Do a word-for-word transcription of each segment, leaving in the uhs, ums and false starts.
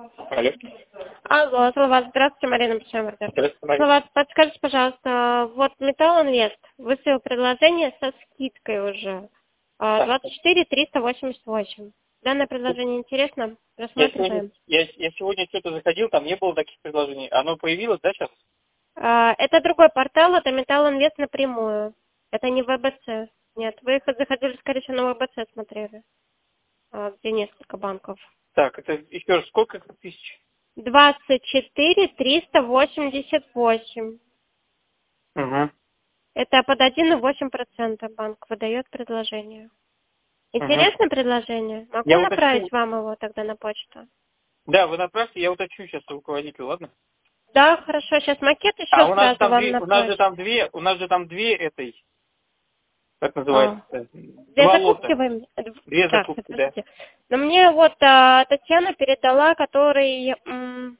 Алло. Алло, Салават, здравствуйте, Марина Печемарда. Здравствуйте, Мария. Салават, подскажите, пожалуйста, вот Металл Инвест выставил предложение со скидкой уже. а, Так, двадцать четыре триста восемьдесят восемь. Данное предложение интересно? я сегодня, Рассматриваем. я, я сегодня что-то заходил, там не было таких предложений. Оно появилось, да, сейчас? А, Это другой портал, это Металл Инвест напрямую. Это не ВБЦ. Нет, вы их заходили, скорее всего, на ВБЦ смотрели, а, где несколько банков. Так, это еще раз, сколько тысяч? двадцать четыре триста восемьдесят восемь. Угу. Это под один и восемь процентов банк выдает предложение. Угу. Интересное предложение? Могу Я направить уточню. вам его тогда на почту? Да, вы направьте, я уточню сейчас руководителю, ладно? Да, хорошо. Сейчас макет А еще у нас сразу там вам две, на у нас же почту. там две, у нас же там две этой, как называется, А. Две два закупки лота. вы... мне- Две Так, закупки, да. подождите. Но мне вот а, Татьяна передала, который... м,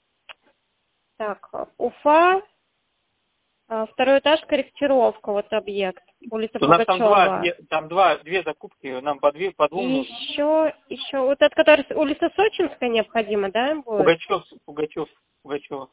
Так, Уфа, а, второй этаж, корректировка, вот объект, улица У нас там два, Пугачева. две, там два, две закупки, нам по две, по И двум нужно. еще, еще, вот этот, который с- улица Сочинская необходима, да, будет? Пугачев, Пугачев, Пугачева.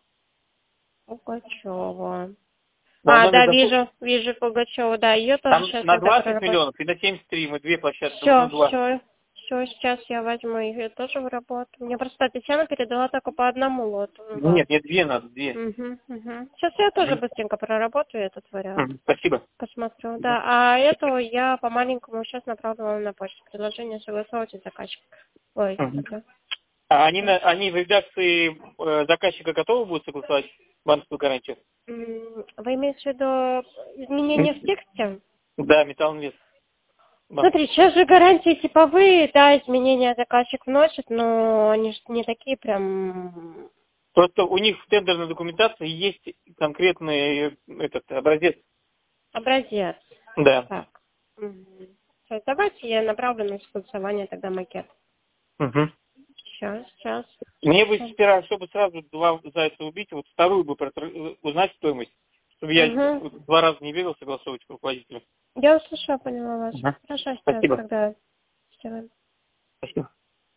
Пугачева. Да, А, номер да, закупки. вижу, вижу Пугачева, да, ее тоже Там сейчас на тогда двадцать проработаю. миллионов и на семьдесят три мы две площадки, ну Все, два. все, все, сейчас я возьму ее тоже в работу. Мне просто Татьяна передала только по одному лоту. Ну, Нет, ладно. нет, две надо, две. Угу, угу. Сейчас я тоже Мгм. быстренько проработаю этот вариант. Мгм. Спасибо. Посмотрю, Да. да. А эту я по-маленькому сейчас направлю вам на почту. Предложение согласовывайте с заказчиком. Ой, Мгм. да. А они, на, они в редакции э, заказчика готовы будут согласовать банковскую гарантию? М, Вы имеете в виду изменения в М. тексте? Да, Металл Инвест. Банк. Смотри, сейчас же гарантии типовые, да, изменения заказчик вносит, но они же не такие прям Просто у них в тендерной документации есть конкретный э, этот образец. образец. Да. Так. Мгм. Всё, давайте я направлю на согласование тогда макет. Мгм. Сейчас, сейчас. Мне бы сперва, чтобы сразу два зайца убить, вот вторую бы протр- э, узнать стоимость, чтобы я Угу. два раза не бегал согласовывать к руководителю. Я услышала, поняла вас. Мгм. Хорошо, сейчас Спасибо. тогда сделаем. Спасибо.